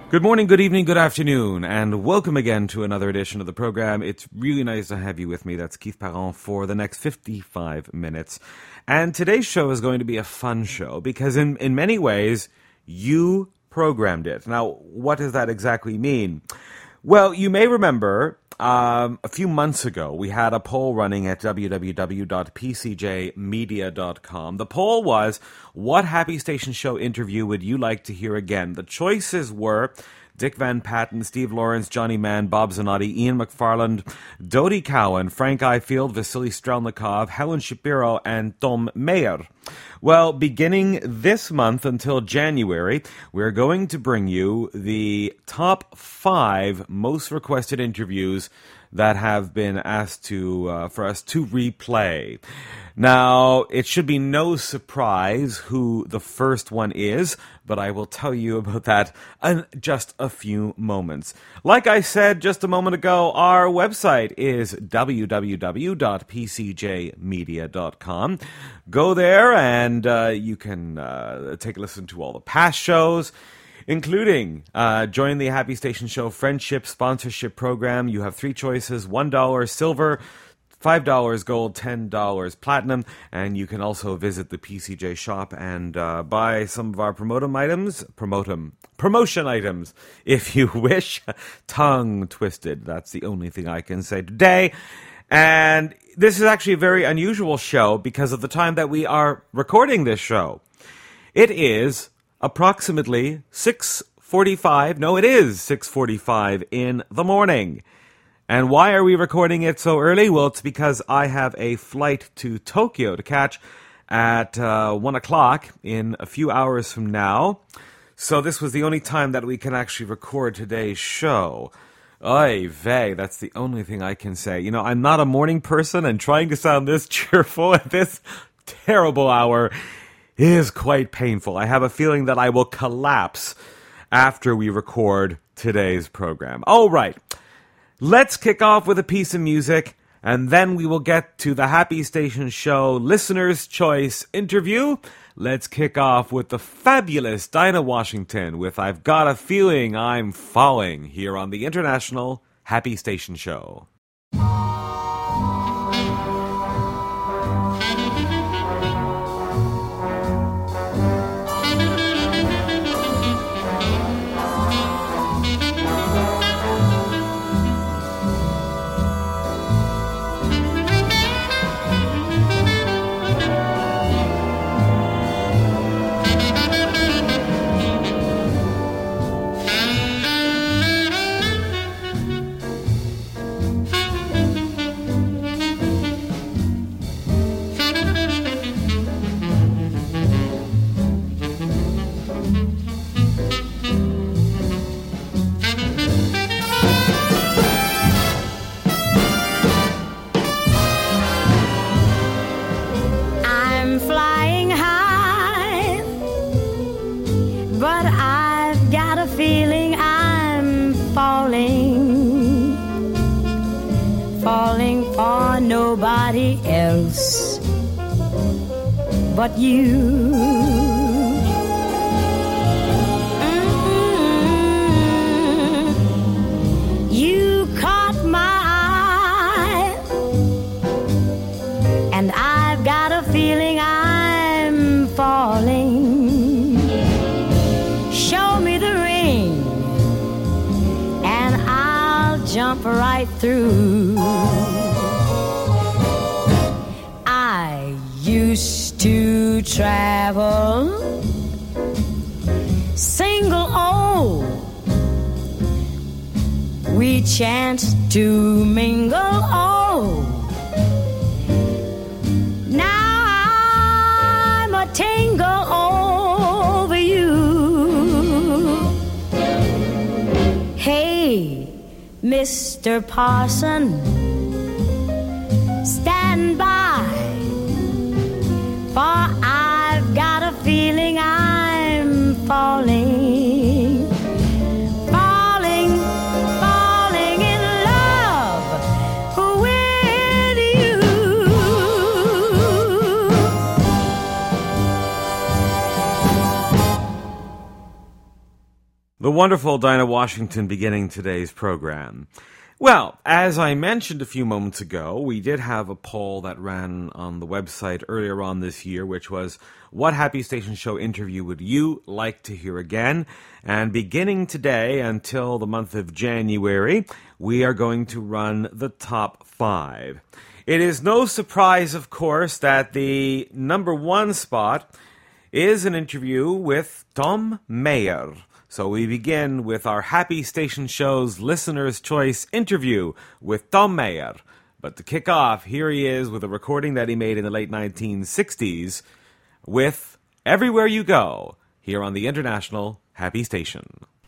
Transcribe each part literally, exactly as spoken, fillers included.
Good morning, good evening, good afternoon, and welcome again to another edition of the program. It's really nice to have you with me. That's Keith Parent for the next fifty-five minutes. And today's show is going to be a fun show because in, in many ways, you programmed it. Now, what does that exactly mean? Well, you may remember um, a few months ago, we had a poll running at w w w dot p c j media dot com. The poll was, what Happy Station Show interview would you like to hear again? The choices were Dick Van Patten, Steve Lawrence, Johnny Mann, Bob Zanotti, Ian McFarland, Dodie Cowan, Frank Ifield, Vasily Strelnikov, Helen Shapiro, and Tom Mayer. Well, beginning this month until January, we're going to bring you the top five most requested interviews that have been asked to uh, for us to replay. Now, it should be no surprise who the first one is, but I will tell you about that in just a few moments. Like I said just a moment ago, our website is w w w dot p c j media dot com. Go there and uh, you can uh, take a listen to all the past shows, including uh, join the Happy Station Show Friendship Sponsorship Program. You have three choices: one dollar silver, five dollars gold, ten dollars platinum, and you can also visit the P C J shop and uh, buy some of our promotum items, promotum, promotion items, if you wish. Tongue twisted, that's the only thing I can say today. And this is actually a very unusual show because of the time that we are recording this show. It is approximately six forty-five, no, it is six forty-five in the morning. And why are we recording it so early? Well, it's because I have a flight to Tokyo to catch at uh, one o'clock in a few hours from now. So this was the only time that we can actually record today's show. Oy vey, that's the only thing I can say. You know, I'm not a morning person, and trying to sound this cheerful at this terrible hour is quite painful. I have a feeling that I will collapse after we record today's program. All right. Let's kick off with a piece of music, and then we will get to the Happy Station Show Listener's Choice interview. Let's kick off with the fabulous Dinah Washington with I've Got a Feeling I'm Falling here on the International Happy Station Show. Nobody else but you. Mm-hmm. You caught my eye, and I've got a feeling I'm falling. Show me the ring, and I'll jump right through. Used to travel single, oh, we chanced to mingle, oh, now I'm a tingle over you. Hey, Mister Parson, stand by, for I've got a feeling I'm falling, falling, falling in love with you. The the wonderful Dinah Washington beginning today's program. Well, as I mentioned a few moments ago, we did have a poll that ran on the website earlier on this year, which was, what Happy Station Show interview would you like to hear again? And beginning today until the month of January, we are going to run the top five. It is no surprise, of course, that the number one spot is an interview with Tom Mayer. So we begin with our Happy Station Show's Listener's Choice interview with Tom Mayer. But to kick off, here he is with a recording that he made in the late nineteen sixties with Everywhere You Go, here on the International Happy Station.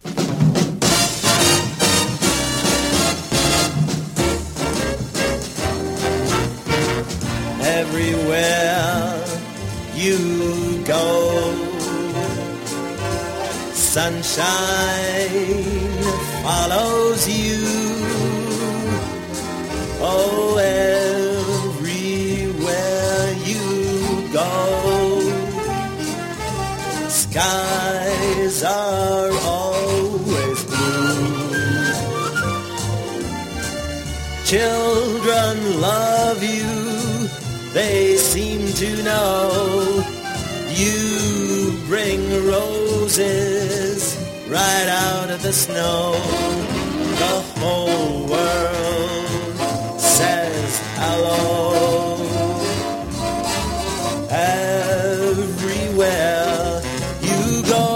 Everywhere you go, sunshine follows you. Oh, everywhere you go, skies are always blue. Children love you, they seem to know. You bring roses right out of the snow. The whole world says hello. Everywhere you go.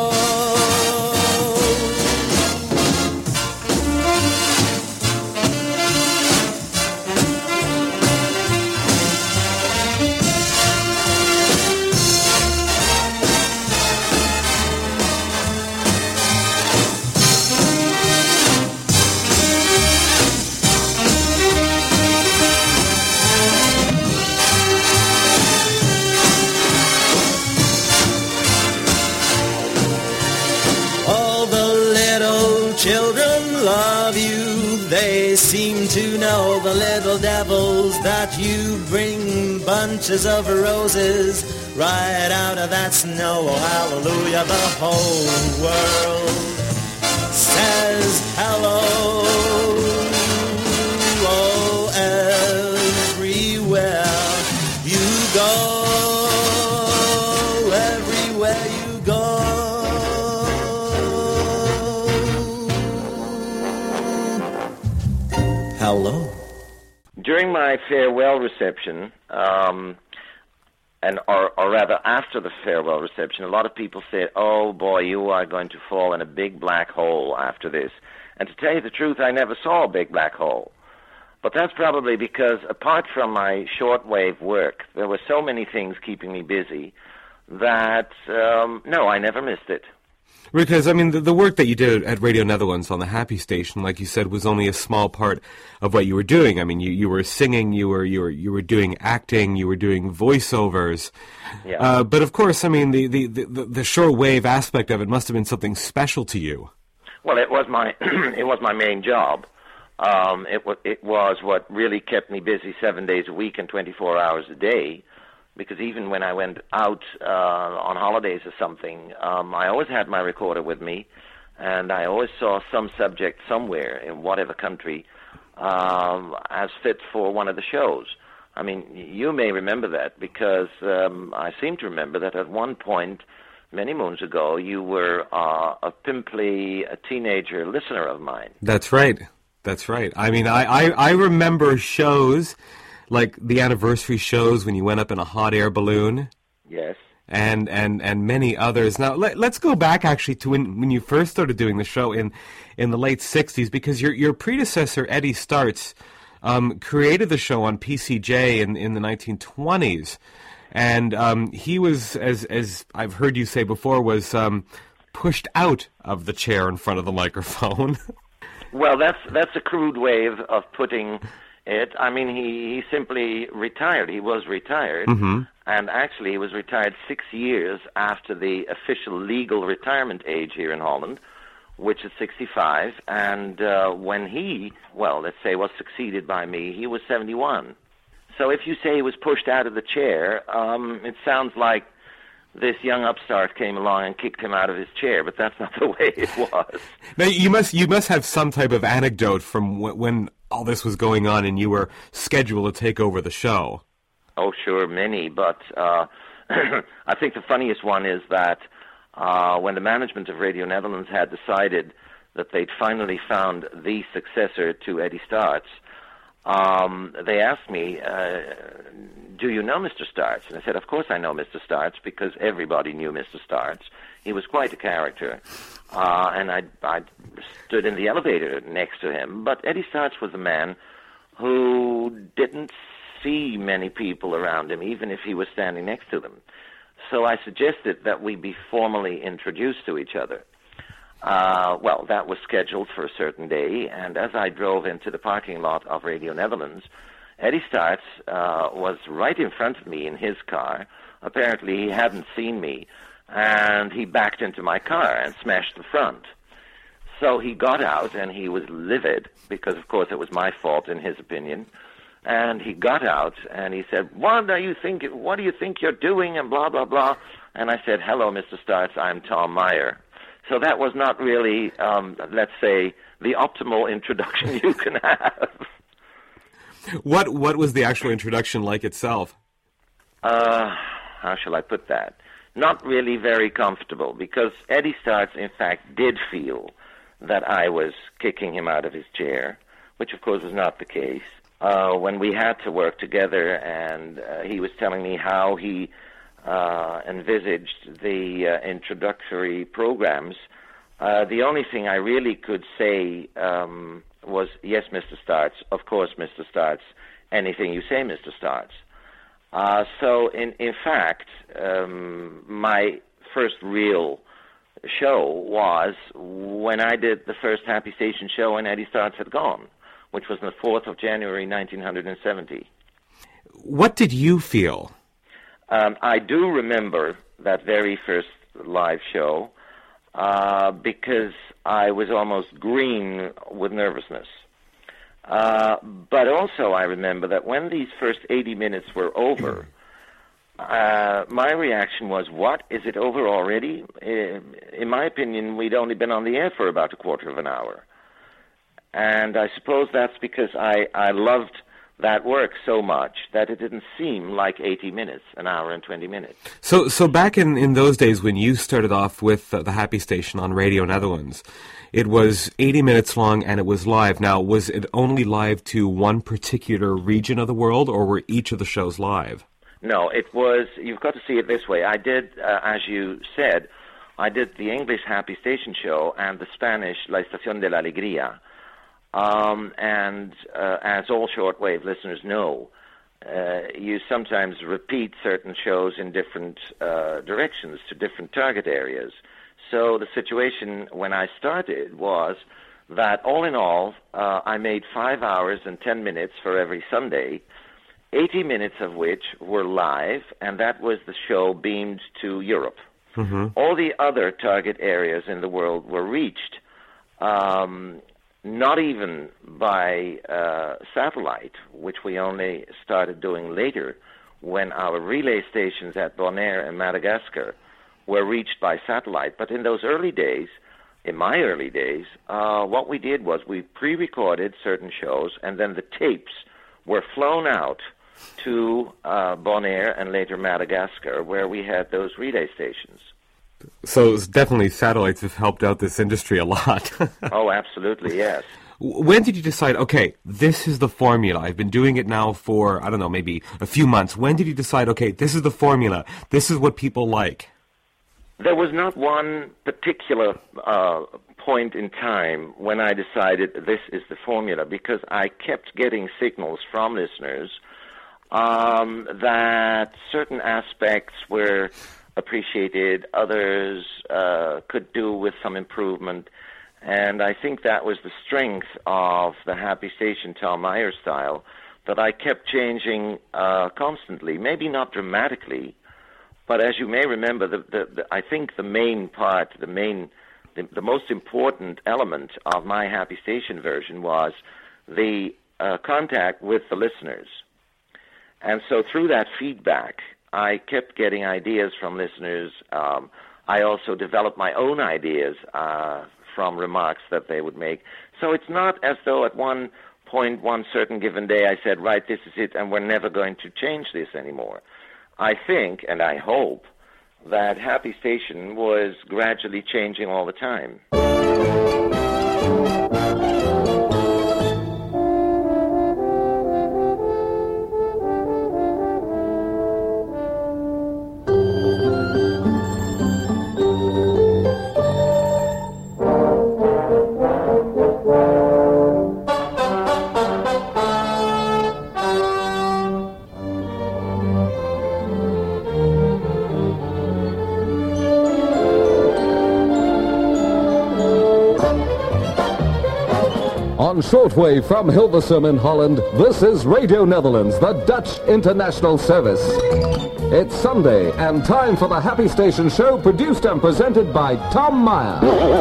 Children love you, they seem to know. The little devils that you bring bunches of roses right out of that snow. Oh, hallelujah, the whole world says hello. Oh, everywhere you go, everywhere you go. Hello. During my farewell reception, um, and or, or rather after the farewell reception, a lot of people said, "Oh boy, you are going to fall in a big black hole after this." And to tell you the truth, I never saw a big black hole. But that's probably because, apart from my shortwave work, there were so many things keeping me busy that um, no, I never missed it. Because, I mean, the, the work that you did at Radio Netherlands on the Happy Station, like you said, was only a small part of what you were doing. I mean, you, you were singing, you were you were you were doing acting, you were doing voiceovers. Yeah. Uh, but of course, I mean, the, the, the, the shortwave aspect of it must have been something special to you. Well, it was my it was my main job. Um, it was it was what really kept me busy seven days a week and twenty-four hours a day. Because even when I went out uh, on holidays or something, um, I always had my recorder with me, and I always saw some subject somewhere in whatever country um, as fit for one of the shows. I mean, you may remember that because um, I seem to remember that at one point, many moons ago, you were uh, a pimply a teenager listener of mine. That's right. That's right. I mean, I, I, I remember shows like the anniversary shows when you went up in a hot air balloon. Yes. And, and, and many others. Now, let, let's go back actually to when, when you first started doing the show in, in the late sixties, because your, your predecessor, Eddie Starts, um, created the show on P C J in, in the nineteen twenties. And um, he was, as, as I've heard you say before, was um, pushed out of the chair in front of the microphone. Well, that's, that's a crude way of, of putting it. I mean, he, he simply retired. He was retired, mm-hmm. and actually he was retired six years after the official legal retirement age here in Holland, which is sixty-five. And uh, when he, well, let's say, was succeeded by me, he was seventy-one. So if you say he was pushed out of the chair, um, it sounds like this young upstart came along and kicked him out of his chair, but that's not the way it was. Now, you must you must have some type of anecdote from w- when all this was going on and you were scheduled to take over the show. Oh, sure, many, but uh, I think the funniest one is that uh, when the management of Radio Netherlands had decided that they'd finally found the successor to Eddie Starts, um, they asked me, uh, do you know Mister Starts? And I said, of course I know Mister Starts, because everybody knew Mister Starts. He was quite a character. Uh, and I, I stood in the elevator next to him. But Eddie Starts was a man who didn't see many people around him, even if he was standing next to them. So I suggested that we be formally introduced to each other. Uh, well, that was scheduled for a certain day, and as I drove into the parking lot of Radio Netherlands, Eddie Starts uh, was right in front of me in his car. Apparently he hadn't seen me, and he backed into my car and smashed the front. So he got out, and he was livid, because of course it was my fault in his opinion. And he got out, and he said, what do you think, what do you think you're doing, and blah, blah, blah. And I said, hello, Mister Starts, I'm Tom Meyer. So that was not really, um, let's say, the optimal introduction you can have. What what was the actual introduction like itself? Uh, how shall I put that? Not really very comfortable, because Eddie Starts, in fact, did feel that I was kicking him out of his chair, which, of course, was not the case. Uh, when we had to work together, and uh, he was telling me how he uh, envisaged the uh, introductory programs, uh, the only thing I really could say um, was, yes, Mister Starts, of course, Mister Starts, anything you say, Mister Starts. Uh, so, in, in fact, um, my first real show was when I did the first Happy Station show when Eddie Starts had gone, which was on the fourth of January, nineteen seventy. What did you feel? Um, I do remember that very first live show uh, because I was almost green with nervousness. Uh, but also I remember that when these first eighty minutes were over, uh, my reaction was, what, is it over already? In my opinion, we'd only been on the air for about a quarter of an hour. And I suppose that's because I, I loved that work so much that it didn't seem like eighty minutes, an hour and twenty minutes. So so back in, in those days when you started off with uh, the Happy Station on Radio Netherlands, it was eighty minutes long and it was live. Now, was it only live to one particular region of the world, or were each of the shows live? No, it was, you've got to see it this way. I did, uh, as you said, I did the English Happy Station show and the Spanish La Estación de la Alegría. Um, and uh, as all shortwave listeners know, uh, you sometimes repeat certain shows in different uh, directions to different target areas. So the situation when I started was that all in all, uh, I made five hours and ten minutes for every Sunday, eighty minutes of which were live, and that was the show beamed to Europe. Mm-hmm. All the other target areas in the world were reached um, not even by uh, satellite, which we only started doing later when our relay stations at Bonaire and Madagascar were reached by satellite. But in those early days, in my early days, uh, what we did was we pre-recorded certain shows, and then the tapes were flown out to uh, Bonaire and later Madagascar, where we had those relay stations. So it's definitely satellites have helped out this industry a lot. Oh, absolutely, yes. When did you decide, okay, this is the formula? I've been doing it now for, I don't know, maybe a few months. When did you decide, okay, this is the formula, this is what people like? There was not one particular uh, point in time when I decided this is the formula, because I kept getting signals from listeners um, that certain aspects were appreciated, others uh, could do with some improvement. And I think that was the strength of the Happy Station Tom Meyer style, that I kept changing uh, constantly, maybe not dramatically, but as you may remember, the, the, the, I think the main part, the main, the, the most important element of my Happy Station version was the uh, contact with the listeners. And so through that feedback, I kept getting ideas from listeners. Um, I also developed my own ideas uh, from remarks that they would make. So it's not as though at one point, one certain given day, I said, right, this is it, and we're never going to change this anymore. I think, and I hope, that Happy Station was gradually changing all the time. On shortwave from Hilversum in Holland, this is Radio Netherlands, the Dutch International Service. It's Sunday, and time for the Happy Station show, produced and presented by Tom Meyer.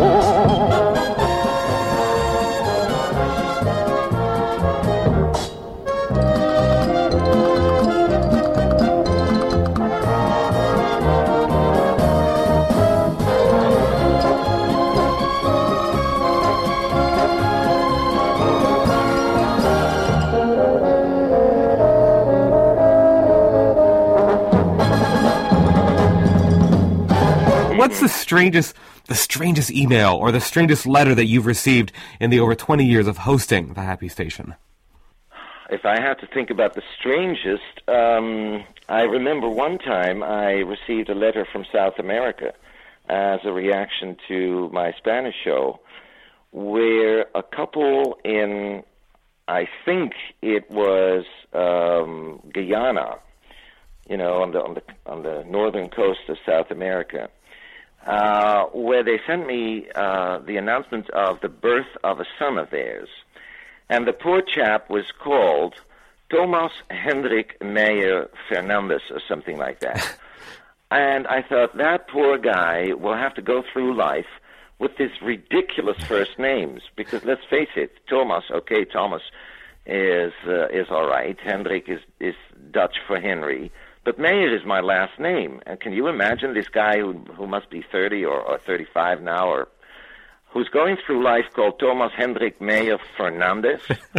What's the strangest, the strangest email or the strangest letter that you've received in the over twenty years of hosting the Happy Station? If I have to think about the strangest, um, I remember one time I received a letter from South America as a reaction to my Spanish show, where a couple in, I think it was um, Guyana, you know, on the on the on the northern coast of South America. Uh, where they sent me uh, the announcement of the birth of a son of theirs. And the poor chap was called Thomas Hendrik Meyer Fernandez or something like that. And I thought, that poor guy will have to go through life with these ridiculous first names. Because let's face it, Thomas, okay, Thomas is uh, is all right. Hendrik is, is Dutch for Henry. But Meyer is my last name. And can you imagine this guy who who must be thirty or, or thirty-five now, or who's going through life called Thomas Hendrik Meyer Fernandez?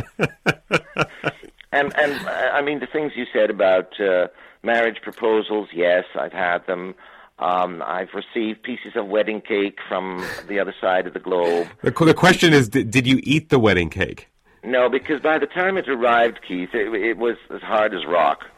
and, and I mean, the things you said about uh, marriage proposals, yes, I've had them. Um, I've received pieces of wedding cake from the other side of the globe. The, the question is, did, did you eat the wedding cake? No, because by the time it arrived, Keith, it, it was as hard as rock.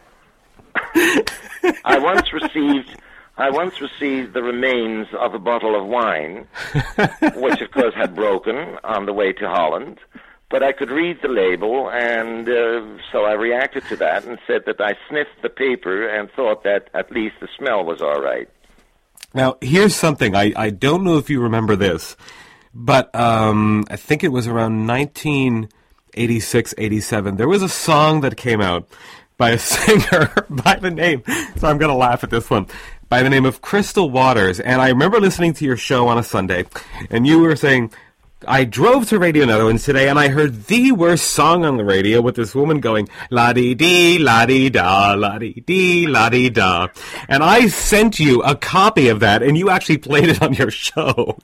I once received I once received the remains of a bottle of wine, which of course had broken on the way to Holland, but I could read the label, and uh, so I reacted to that and said that I sniffed the paper and thought that at least the smell was all right. Now, here's something. I, I don't know if you remember this, but um, I think it was around nineteen eighty-six, eighty-seven. There was a song that came out by a singer by the name, so I'm going to laugh at this one, by the name of Crystal Waters. And I remember listening to your show on a Sunday, and you were saying, I drove to Radio Netherlands today, and I heard the worst song on the radio with this woman going, la-dee-dee, la-dee-da, la-dee-dee, la-dee-da. And I sent you a copy of that, and you actually played it on your show.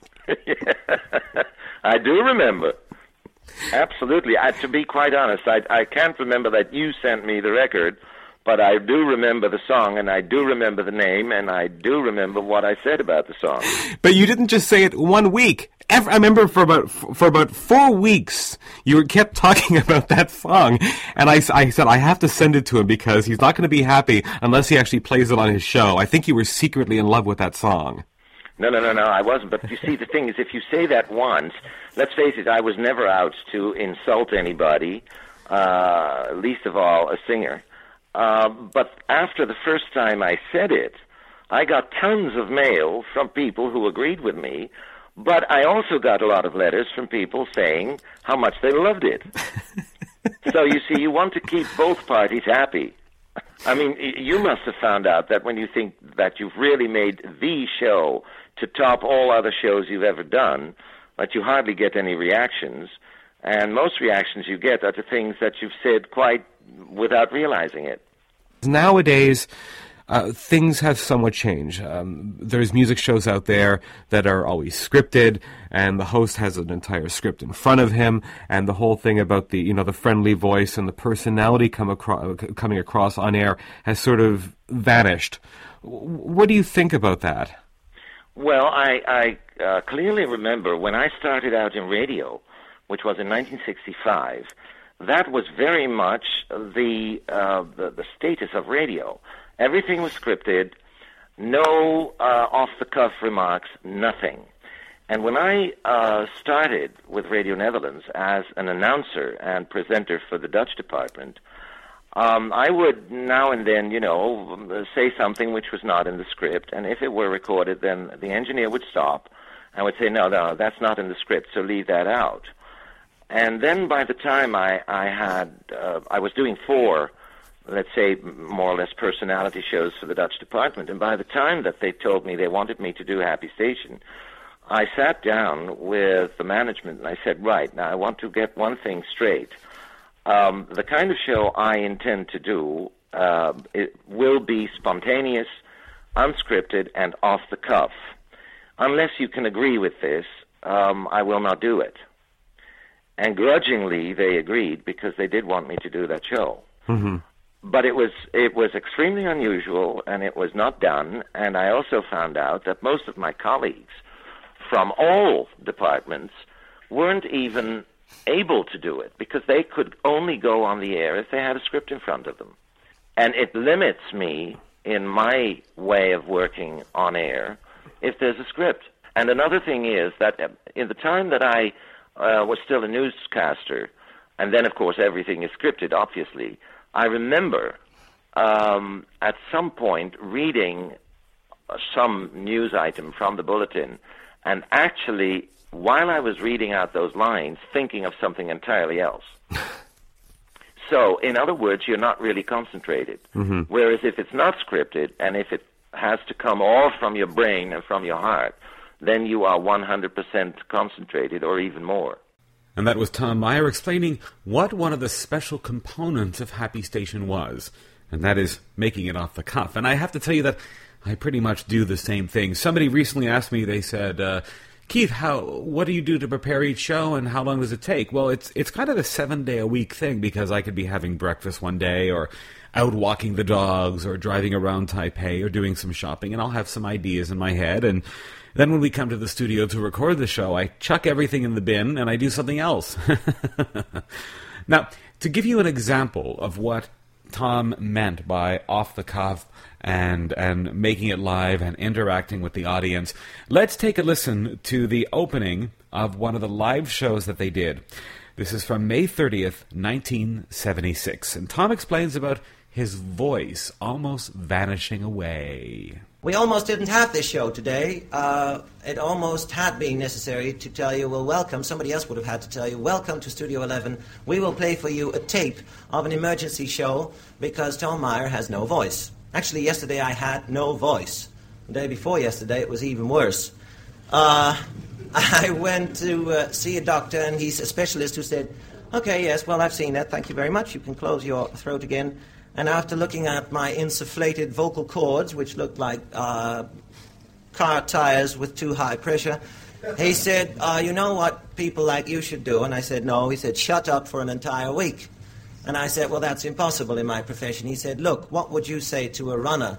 I do remember. Absolutely. I, to be quite honest, I, I can't remember that you sent me the record, but I do remember the song, and I do remember the name, and I do remember what I said about the song. But you didn't just say it one week. Every, I remember for about for about four weeks, you were kept talking about that song, and I, I said, I have to send it to him because he's not going to be happy unless he actually plays it on his show. I think you were secretly in love with that song. No, no, no, no, I wasn't. But you see, the thing is, if you say that once, let's face it, I was never out to insult anybody, uh, least of all a singer. Uh, but after the first time I said it, I got tons of mail from people who agreed with me, but I also got a lot of letters from people saying how much they loved it. So you see, you want to keep both parties happy. I mean, you must have found out that when you think that you've really made the show to top all other shows you've ever done, that you hardly get any reactions, and most reactions you get are to things that you've said quite without realizing it. Nowadays, uh, things have somewhat changed. Um, there's music shows out there that are always scripted, and the host has an entire script in front of him, and the whole thing about the, you know, the friendly voice and the personality come across, coming across on air has sort of vanished. What do you think about that? Well, I, I uh, clearly remember when I started out in radio, which was in nineteen sixty-five, that was very much the, uh, the the status of radio. Everything was scripted, no uh, off-the-cuff remarks, nothing. And when I uh, started with Radio Netherlands as an announcer and presenter for the Dutch department, um, I would now and then, you know, say something which was not in the script, and if it were recorded, then the engineer would stop and would say, no, no, that's not in the script, so leave that out. And then by the time I, I had, uh, I was doing four, let's say, more or less personality shows for the Dutch department, and by the time that they told me they wanted me to do Happy Station, I sat down with the management and I said, right, now I want to get one thing straight. Um, the kind of show I intend to do uh, it will be spontaneous, unscripted, and off the cuff. Unless you can agree with this, um, I will not do it. And grudgingly, they agreed because they did want me to do that show. Mm-hmm. But it was it was extremely unusual, and it was not done. And I also found out that most of my colleagues from all departments weren't even able to do it because they could only go on the air if they had a script in front of them. And it limits me in my way of working on air if there's a script. And another thing is that in the time that I uh, was still a newscaster, and then, of course, everything is scripted, obviously, I remember um, at some point reading some news item from the bulletin and actually, while I was reading out those lines, thinking of something entirely else. So, in other words, you're not really concentrated. Mm-hmm. Whereas if it's not scripted, and if it has to come all from your brain and from your heart, then you are one hundred percent concentrated or even more. And that was Tom Meyer explaining what one of the special components of Happy Station was, and that is making it off the cuff. And I have to tell you that I pretty much do the same thing. Somebody recently asked me, they said, uh, Keith, how what do you do to prepare each show, and how long does it take? Well, it's it's kind of a seven-day-a-week thing, because I could be having breakfast one day, or out walking the dogs, or driving around Taipei, or doing some shopping, and I'll have some ideas in my head, and then when we come to the studio to record the show, I chuck everything in the bin, and I do something else. Now, to give you an example of what Tom meant by off the cuff and and making it live and interacting with the audience, let's take a listen to the opening of one of the live shows that they did. This is from May thirtieth, nineteen seventy-six, and Tom explains about his voice almost vanishing away. We almost didn't have this show today. Uh, it almost had been necessary to tell you, well, welcome. Somebody else would have had to tell you, welcome to Studio eleven. We will play for you a tape of an emergency show because Tom Meyer has no voice. Actually, yesterday I had no voice. The day before yesterday, it was even worse. Uh, I went to uh, see a doctor, and he's a specialist who said, okay, yes, well, I've seen that. Thank you very much. You can close your throat again. And after looking at my insufflated vocal cords, which looked like uh, car tires with too high pressure, he said, uh, you know what people like you should do? And I said, no. He said, shut up for an entire week. And I said, well, that's impossible in my profession. He said, look, what would you say to a runner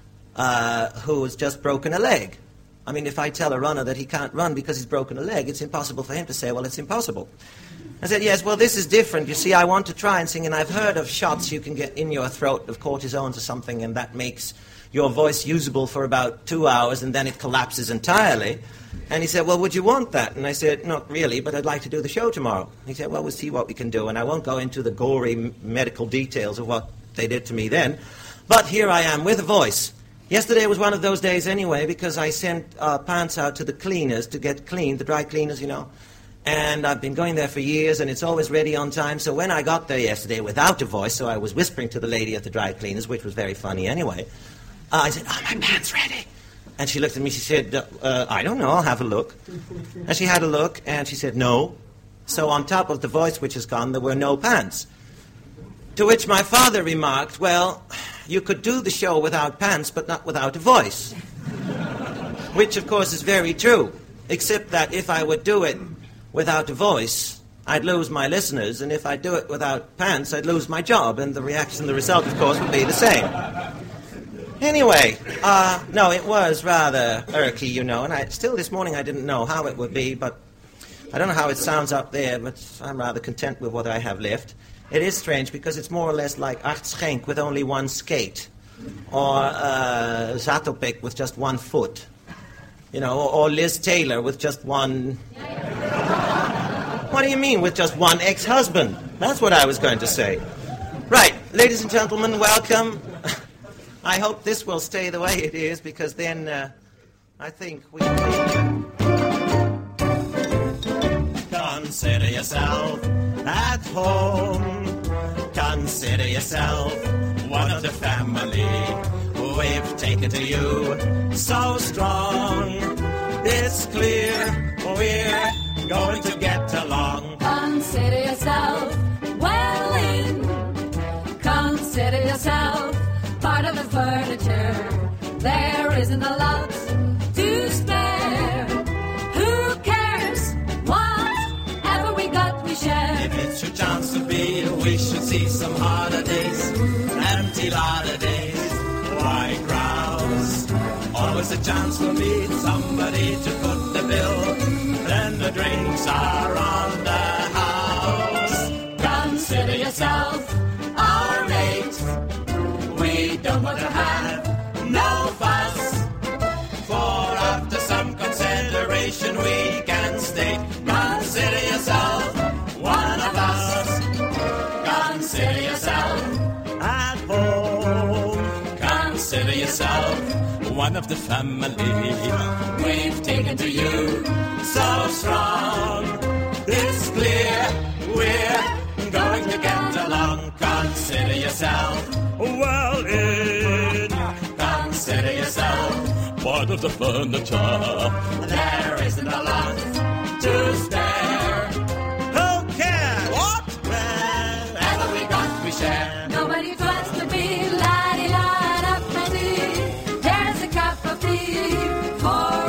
uh, who has just broken a leg? I mean, if I tell a runner that he can't run because he's broken a leg, it's impossible for him to say, well, it's impossible. I said, yes, well, this is different. You see, I want to try and sing, and I've heard of shots you can get in your throat of cortisones or something, and that makes your voice usable for about two hours, and then it collapses entirely. And he said, well, would you want that? And I said, not really, but I'd like to do the show tomorrow. He said, well, we'll see what we can do, and I won't go into the gory m- medical details of what they did to me then. But here I am with a voice. Yesterday was one of those days anyway, because I sent uh, pants out to the cleaners to get cleaned, the dry cleaners, you know. And I've been going there for years, and it's always ready on time. So when I got there yesterday without a voice, so I was whispering to the lady at the dry cleaners, which was very funny anyway, uh, I said, are my pants ready? And she looked at me, she said, uh, I don't know, I'll have a look. And she had a look, and she said, no. So on top of the voice which is gone, there were no pants. To which my father remarked, well, you could do the show without pants, but not without a voice. Which, of course, is very true, except that if I would do it without a voice, I'd lose my listeners, and if I do it without pants, I'd lose my job, and the reaction, the result, of course, would be the same. Anyway, uh, no, it was rather irky, you know, and I, still this morning I didn't know how it would be, but I don't know how it sounds up there, but I'm rather content with what I have left. It is strange because it's more or less like Art Schenk with only one skate, or uh, Zatopek with just one foot, you know, or, or Liz Taylor with just one... What do you mean with just one ex-husband? That's what I was going to say. Right, ladies and gentlemen, welcome. I hope this will stay the way it is, because then uh, I think we... Consider yourself at home. Consider yourself one of the family. We've taken to you so strong. It's clear we're going to get along. Consider yourself well in. Consider yourself part of the furniture. There isn't a lot to spare. Who cares? Whatever we got, we share. If it's your chance to be, we should see some harder days, empty lot of days. Why grouse? Always a chance to meet somebody to foot the bill. Then the drinks are on the house. Consider yourself our mate. We don't want to have no fuss, for after some consideration we can state, consider yourself one of us. Consider yourself at home. Consider yourself one of the family. We've taken to you so strong. It's clear we're going to get along. Consider yourself well in. Consider yourself part of the furniture. There isn't a lot to spare. Who cares? What? Whatever we got, we share. Nobody tries to be la-di-la-da-pa-dee. There's a cup of tea for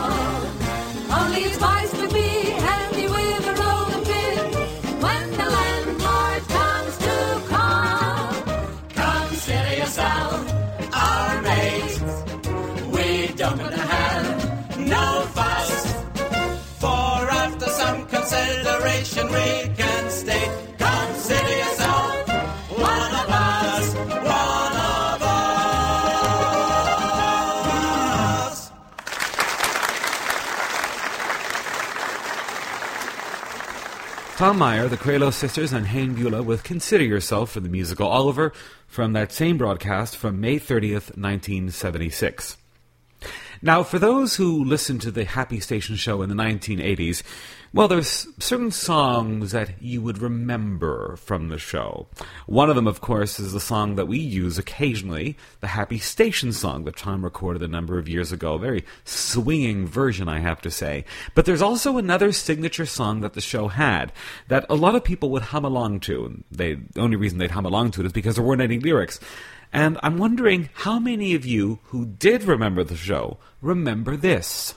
all. Only it's wise to be handy with a rolling pin when the landlord comes to call. Consider yourself our mate. We don't want to have no fuss, for after some consideration we can state, consider yourself one of us, one of us. Tom Meyer, the Kralo Sisters, and Hein Beulah with Consider Yourself for the musical Oliver from that same broadcast from May thirtieth, nineteen seventy-six. Now, for those who listened to the Happy Station show in the nineteen eighties, well, there's certain songs that you would remember from the show. One of them, of course, is the song that we use occasionally, the Happy Station song that Tom recorded a number of years ago. A very swinging version, I have to say. But there's also another signature song that the show had that a lot of people would hum along to. And they, the only reason they'd hum along to it is because there weren't any lyrics. And I'm wondering how many of you who did remember the show remember this.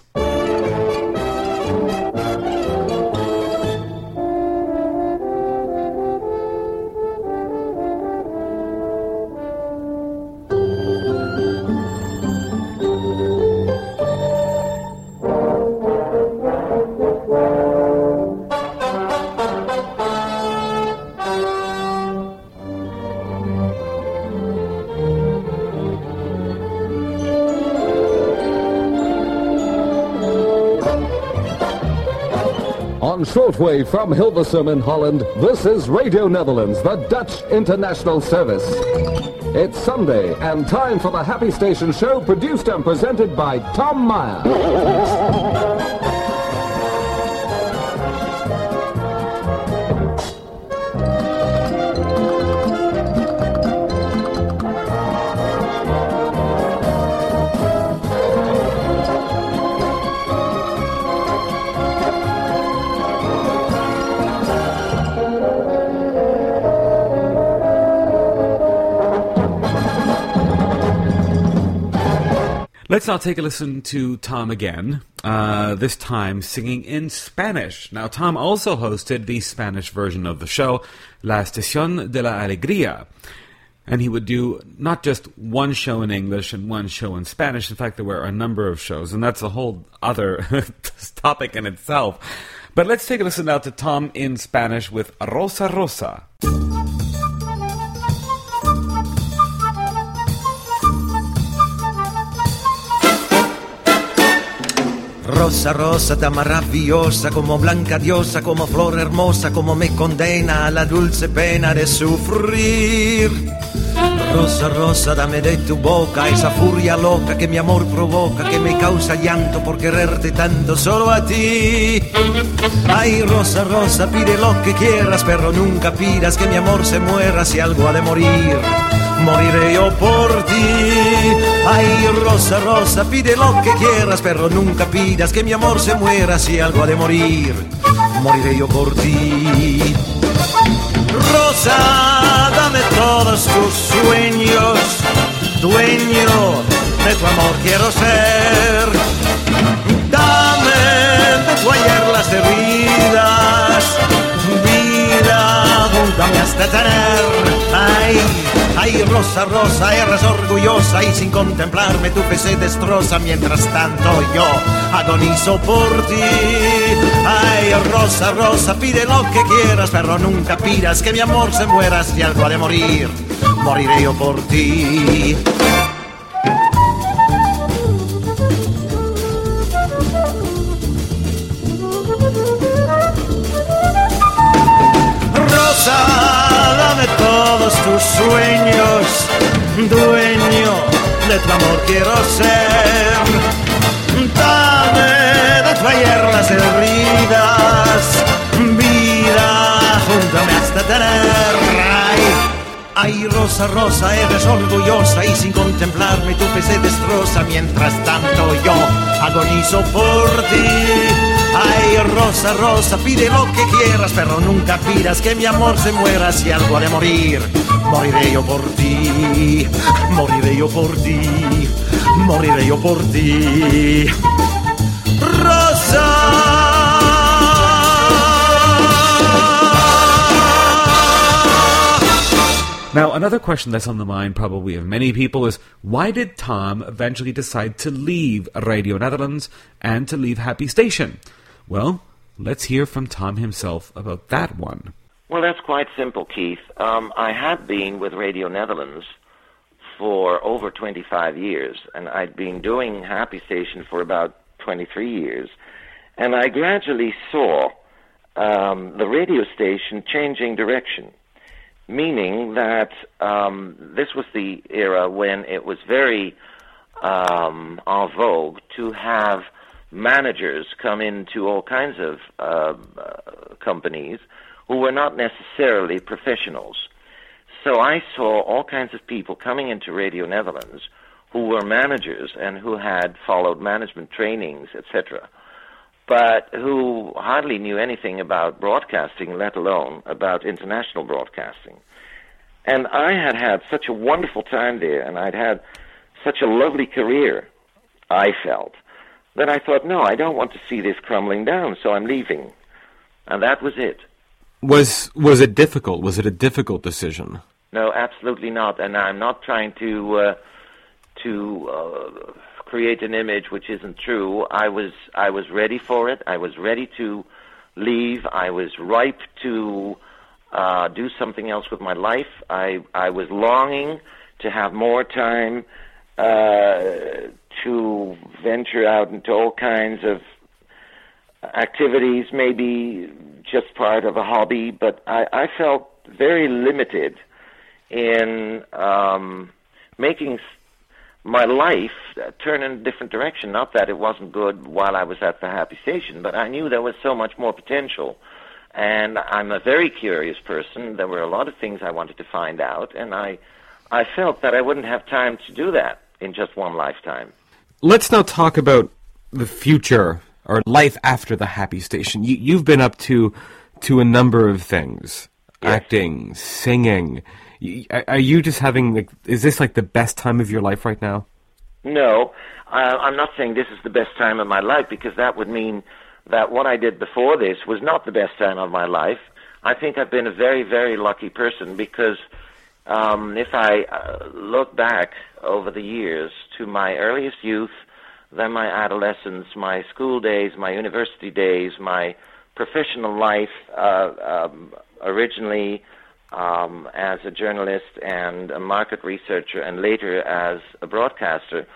On shortwave from Hilversum in Holland, this is Radio Netherlands, the Dutch International Service. It's Sunday, and time for the Happy Station show, produced and presented by Tom Meyer. Let's now take a listen to Tom again, uh, this time singing in Spanish. Now, Tom also hosted the Spanish version of the show, La Estación de la Alegría. And he would do not just one show in English and one show in Spanish. In fact, there were a number of shows, and that's a whole other topic in itself. But let's take a listen now to Tom in Spanish with Rosa Rosa. Rosa, rosa, tan maravillosa, como blanca diosa, como flor hermosa, como me condena a la dulce pena de sufrir. Rosa, rosa, dame de tu boca esa furia loca que mi amor provoca, que me causa llanto por quererte tanto solo a ti. Ay, rosa, rosa, pide lo que quieras, pero nunca pidas que mi amor se muera si algo ha de morir. Moriré yo por ti. Ay, rosa, rosa, pide lo que quieras, pero nunca pidas que mi amor se muera si algo ha de morir. Moriré yo por ti. Rosa, dame todos tus sueños, dueño de tu amor quiero ser. Dame de tu ayer las heridas, vida, júntame hasta tener. Ay, ay, rosa, rosa, eres orgullosa y sin contemplarme tu fe se destroza. Mientras tanto yo agonizo por ti. Ay, rosa, rosa, pide lo que quieras, pero nunca pidas que mi amor se muera si algo ha de morir. Moriré yo por ti. Rosa, dame todos tus sueños, dueño de tu amor quiero ser. Dame de tu ayer las heridas, vida, júntame hasta tener. Ay, ay, rosa, rosa, eres orgullosa y sin contemplarme tu fe se destroza. Mientras tanto yo agonizo por ti. Ay, rosa, rosa, pide lo que quieras, pero nunca pidas que mi amor se muera si algo ha de morir. Moriré yo por ti, moriré yo por ti, moriré yo por ti. Rosa. Now, another question that's on the mind probably of many people is, why did Tom eventually decide to leave Radio Netherlands and to leave Happy Station? Well, let's hear from Tom himself about that one. Well, that's quite simple, Keith. Um, I had been with Radio Netherlands for over twenty-five years, and I'd been doing Happy Station for about twenty-three years, and I gradually saw um, the radio station changing direction, meaning that um, this was the era when it was very um, en vogue to have managers come into all kinds of uh, uh, companies who were not necessarily professionals. So I saw all kinds of people coming into Radio Netherlands who were managers and who had followed management trainings, et cetera, but who hardly knew anything about broadcasting, let alone about international broadcasting. And I had had such a wonderful time there, and I'd had such a lovely career, I felt, that I thought, no, I don't want to see this crumbling down, so I'm leaving. And that was it. Was was it difficult? Was it a difficult decision? No, absolutely not. And I'm not trying to uh, to uh, create an image which isn't true. I was I was ready for it. I was ready to leave. I was ripe to uh, do something else with my life. I I was longing to have more time uh, to venture out into all kinds of activities, maybe just part of a hobby, but I, I felt very limited in um, making my life uh, turn in a different direction. Not that it wasn't good while I was at the Happy Station, but I knew there was so much more potential. And I'm a very curious person. There were a lot of things I wanted to find out, and I, I felt that I wouldn't have time to do that in just one lifetime. Let's now talk about the future or life after the Happy Station. You, you've been up to to a number of things, Yes. acting, singing. You, are are you just having, like, is this like the best time of your life right now? No, uh, I'm not saying this is the best time of my life, because that would mean that what I did before this was not the best time of my life. I think I've been a very, very lucky person, because um, if I uh, look back over the years to my earliest youth, then my adolescence, my school days, my university days, my professional life, uh, um, originally um, as a journalist and a market researcher, and later as a broadcaster,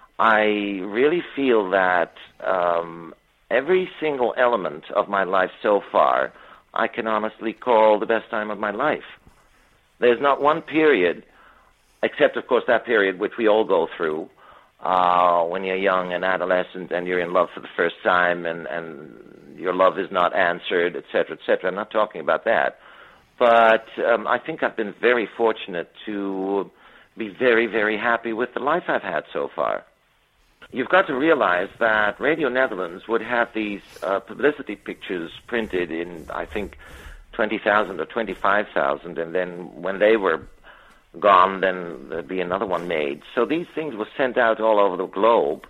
I really feel that um, every single element of my life so far I can honestly call the best time of my life. There's not one period, except, of course, that period which we all go through, uh, when you're young and adolescent and you're in love for the first time and, and your love is not answered, et cetera, et cetera. I'm not talking about that. But um, I think I've been very fortunate to be very, very happy with the life I've had so far. You've got to realize that Radio Netherlands would have these uh, publicity pictures printed in, I think, twenty thousand or twenty-five thousand, and then when they were gone, then there'd be another one made. So these things were sent out all over the globe.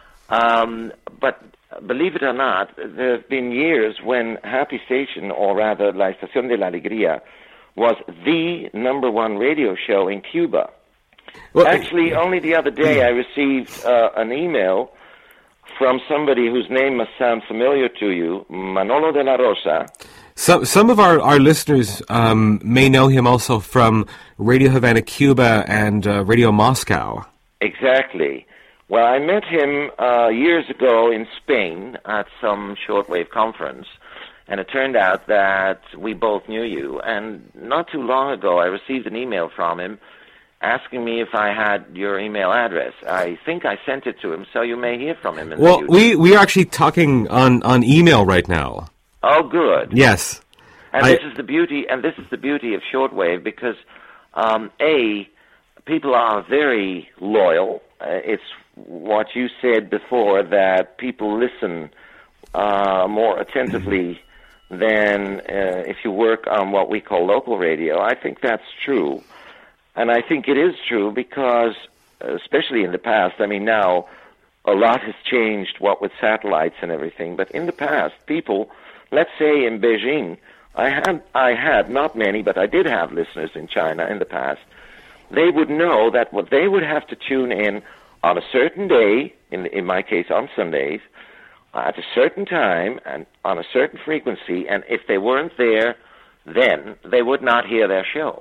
Um, but believe it or not, there have been years when Happy Station, or rather La Estación de la Alegría, was the number one radio show in Cuba. Well, Actually, only the other day I received uh, an email from somebody whose name must sound familiar to you, Manolo de la Rosa. So, some of our, our listeners um, may know him also from Radio Havana, Cuba, and uh, Radio Moscow. Exactly. Well, I met him uh, years ago in Spain at some shortwave conference, and it turned out that we both knew you. And not too long ago, I received an email from him asking me if I had your email address. I think I sent it to him, so you may hear from him in Well, the future. we, we are actually talking on, on email right now. Oh, good. Yes. And I- this is the beauty, and this is the beauty of shortwave, because um, a people are very loyal. Uh, it's what you said before, that people listen uh, more attentively than uh, if you work on what we call local radio. I think that's true. And I think it is true because, especially in the past, I mean, now a lot has changed, what with satellites and everything, but in the past, people, let's say in Beijing, I had, I had not many, but I did have listeners in China in the past. They would know that what they would have to tune in on a certain day, in, in my case on Sundays, at a certain time and on a certain frequency, and if they weren't there, then they would not hear their show.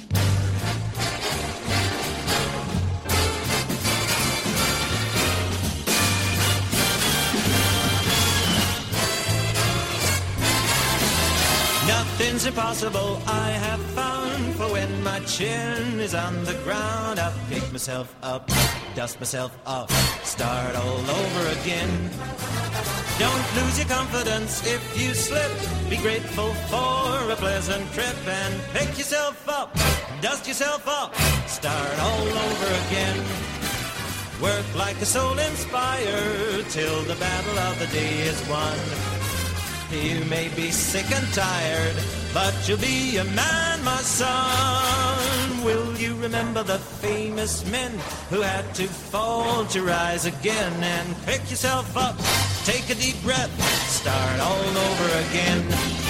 Nothing's impossible, I have found, for when my chin is on the ground, I'll pick myself up, dust myself off, start all over again. Don't lose your confidence if you slip, be grateful for a pleasant trip, and pick yourself up, dust yourself off, start all over again. Work like a soul inspired till the battle of the day is won. You may be sick and tired, but you'll be a man, my son. Will you remember the famous men who had to fall to rise again? And pick yourself up, take a deep breath, start all over again.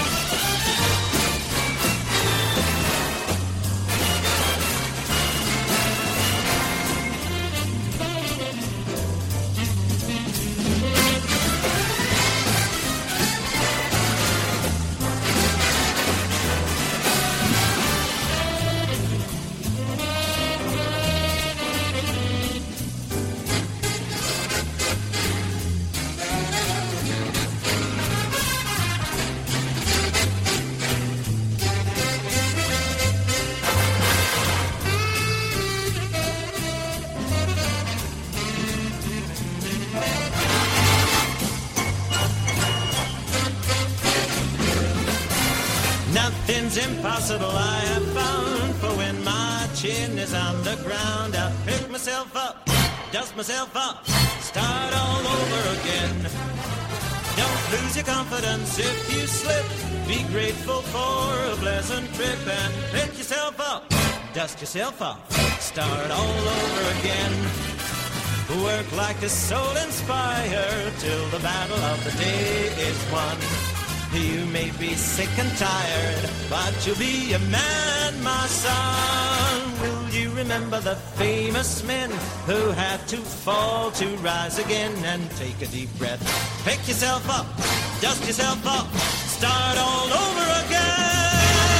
Nothing's impossible, I have found, for when my chin is on the ground, I pick myself up, dust myself off, start all over again. Don't lose your confidence if you slip, be grateful for a pleasant trip, and pick yourself up, dust yourself off, start all over again. Work like a soul inspired till the battle of the day is won. You may be sick and tired, but you'll be a man, my son. Will you remember the famous men who had to fall to rise again? And take a deep breath, pick yourself up, dust yourself up, start all over again.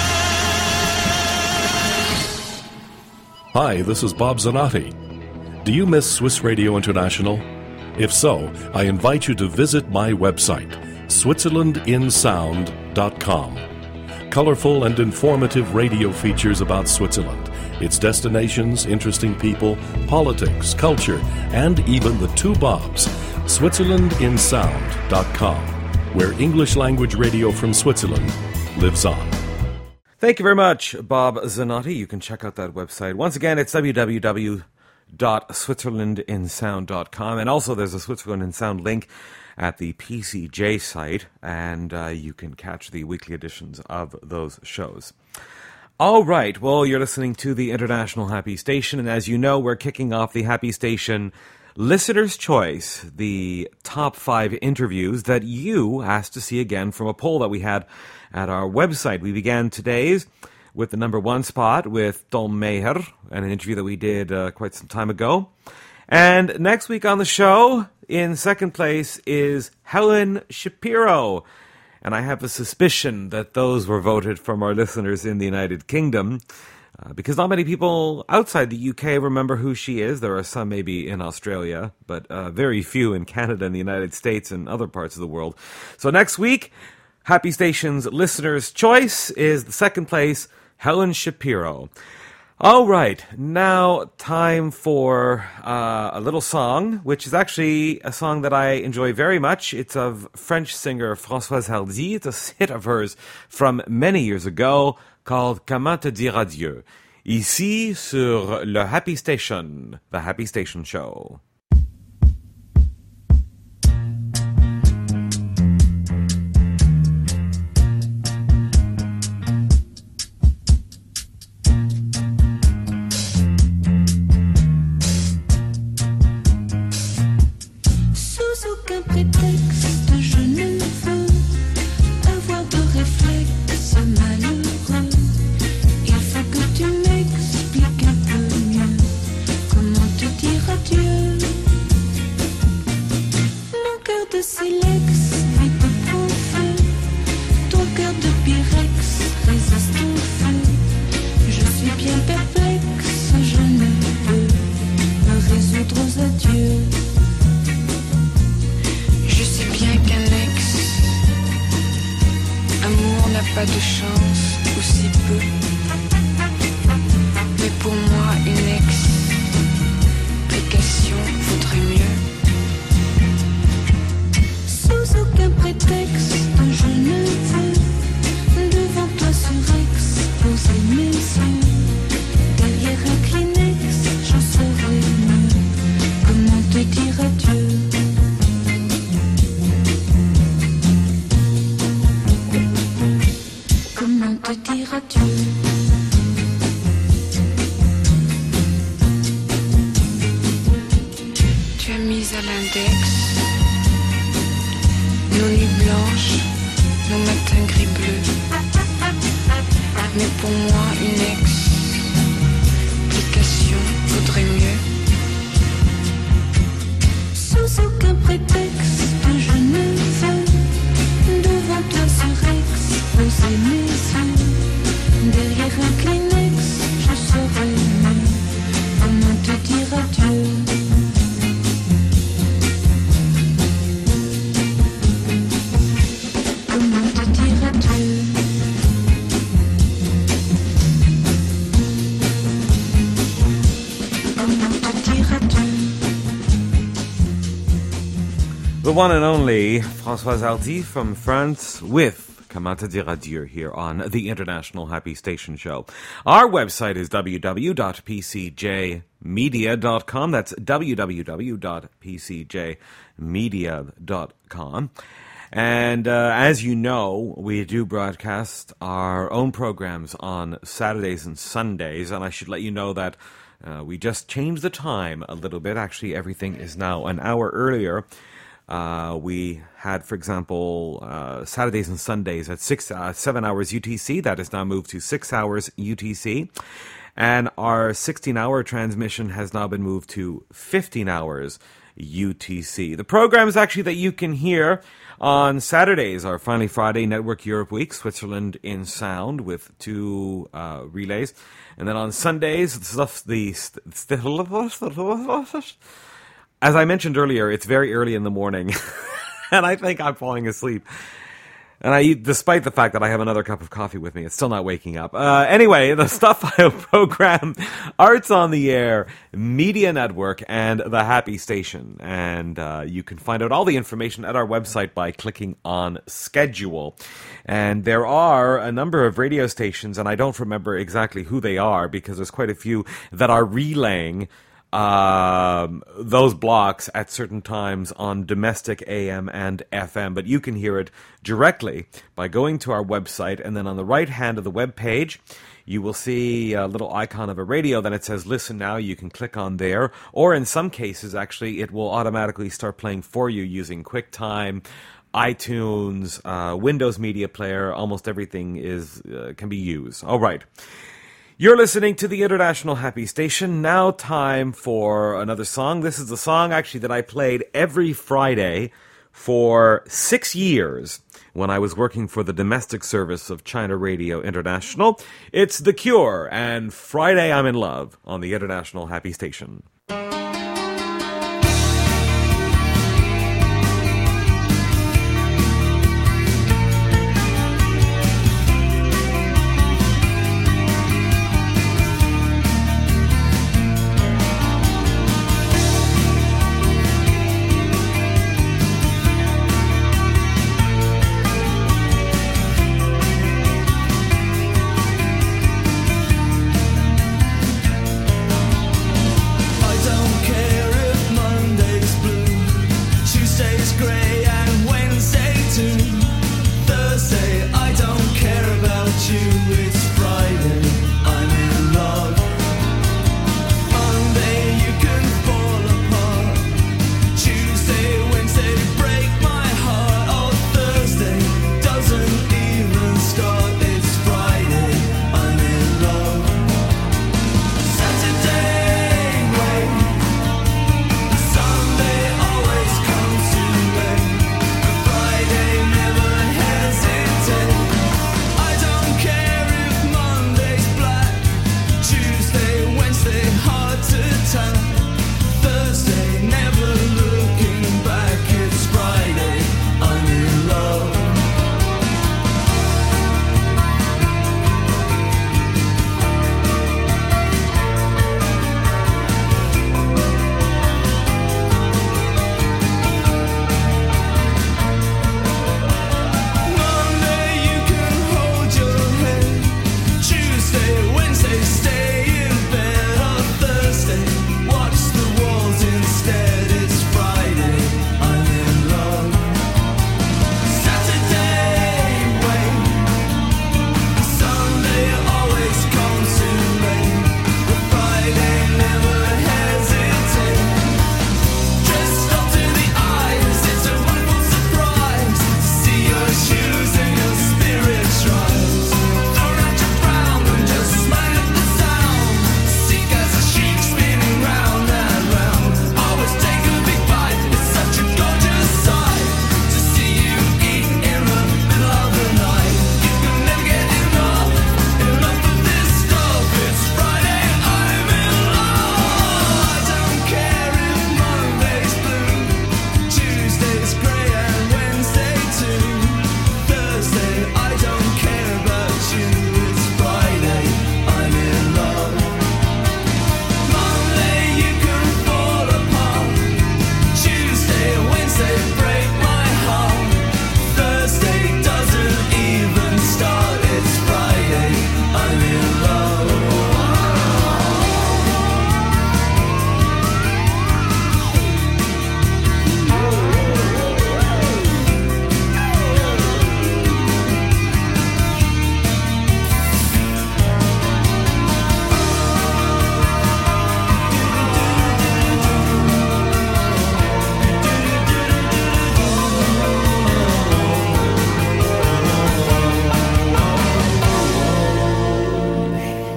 Hi, this is Bob Zanotti. Do you miss Swiss Radio International? If so, I invite you to visit my website, Switzerland in Sound dot com. Colorful and informative radio features about Switzerland, its destinations, interesting people, politics, culture, and even the two Bobs. Switzerland in Sound dot com, where English language radio from Switzerland lives on. Thank you very much, Bob Zanotti. You can check out that website. Once again, it's w w w dot switzerland in sound dot com. And also there's a Switzerland in Sound link at the P C J site, and uh, you can catch the weekly editions of those shows. All right, well, you're listening to the International Happy Station, and as you know, we're kicking off the Happy Station Listener's Choice, the top five interviews that you asked to see again from a poll that we had at our website. We began today's with the number one spot with Tom Meyer, and an interview that we did uh, quite some time ago. And next week on the show, in second place, is Helen Shapiro. And I have a suspicion that those were voted from our listeners in the United Kingdom, uh, because not many people outside the U K remember who she is. There are some maybe in Australia, but uh, very few in Canada and the United States and other parts of the world. So next week, Happy Station's Listener's Choice is the second place, Helen Shapiro. All right, now time for uh, a little song, which is actually a song that I enjoy very much. It's of French singer Françoise Hardy. It's a hit of hers from many years ago called Comment te dire adieu. Ici sur le Happy Station, the Happy Station Show. Pas de chance, ou si peu. Mais pour moi, une explication vaudrait mieux. Sous aucun prétexte, je ne veux devant toi surexposer mes yeux. Derrière un Kleenex, je saurais mieux comment te dire adieu. Te dire adieu. Tu as mis à l'index nos nuits blanches, nos matins gris bleus. Mais pour moi, une explication vaudrait mieux. Sous aucun prétexte, je ne veux devant toi surexposer mes yeux. Derrière un Kleenex, je saurais mieux comment te dire adieu. Comment te dire adieu. Comment te dire adieu. The one and only Françoise Hardy from France with Comment te dire adieu here on the International Happy Station Show. Our website is w w w dot p c j media dot com. That's w w w dot p c j media dot com. And uh, as you know, we do broadcast our own programs on Saturdays and Sundays, and I should let you know that Uh, we just changed the time a little bit. Actually, everything is now an hour earlier. Uh, we had, for example, uh, Saturdays and Sundays at six, uh, seven hours U T C. That has now moved to six hours U T C. And our sixteen-hour transmission has now been moved to fifteen hours U T C. The programs actually that you can hear on Saturdays are Finally Friday, Network Europe Week, Switzerland in Sound with two uh, relays. And then on Sundays, the stuff, the as I mentioned earlier, it's very early in the morning, and I think I'm falling asleep. And I, despite the fact that I have another cup of coffee with me, it's still not waking up. Uh, anyway, the Stuff File program, Arts on the Air, Media Network, and The Happy Station. And uh, you can find out all the information at our website by clicking on Schedule. And there are a number of radio stations, and I don't remember exactly who they are because there's quite a few that are relaying Um, those blocks at certain times on domestic A M and F M, but you can hear it directly by going to our website, and then on the right hand of the web page, you will see a little icon of a radio, then it says listen now. You can click on there, or in some cases, actually, it will automatically start playing for you using QuickTime, iTunes, uh, Windows Media Player. Almost everything is uh, can be used. All right. You're listening to the International Happy Station. Now time for another song. This is the song actually that I played every Friday for six years when I was working for the domestic service of China Radio International. It's The Cure and Friday I'm in Love on the International Happy Station. I don't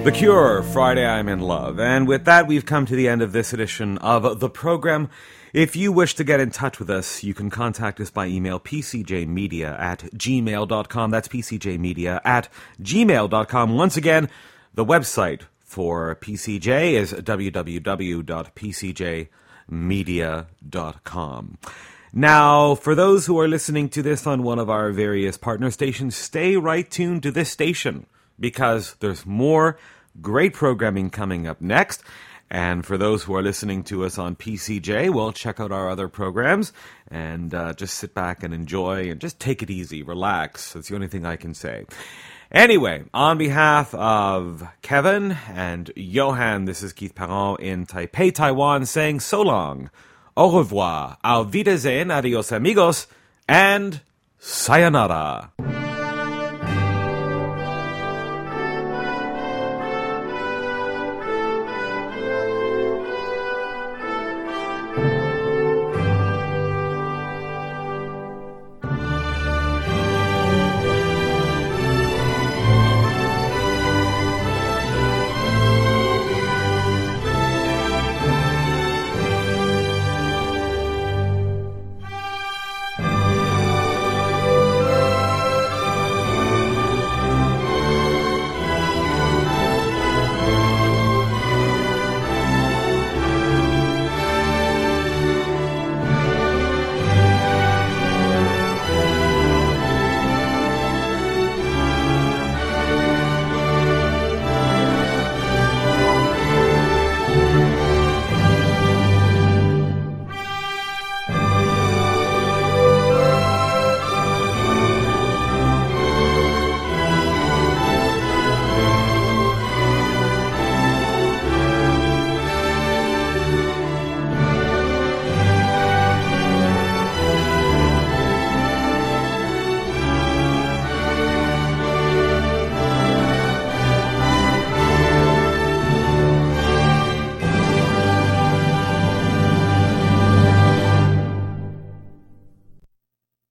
The Cure, Friday I'm in Love. And with that, we've come to the end of this edition of the program. If you wish to get in touch with us, you can contact us by email, p c j media at gmail dot com. That's p c j media at gmail dot com. Once again, the website for P C J is w w w dot p c j media dot com. Now, for those who are listening to this on one of our various partner stations, stay right tuned to this station, because there's more great programming coming up next. And for those who are listening to us on P C J, well, check out our other programs and uh, just sit back and enjoy and just take it easy, relax. That's the only thing I can say. Anyway, on behalf of Kevin and Johan, this is Keith Parent in Taipei, Taiwan, saying so long, au revoir, auf Wiedersehen, adios amigos, and sayonara.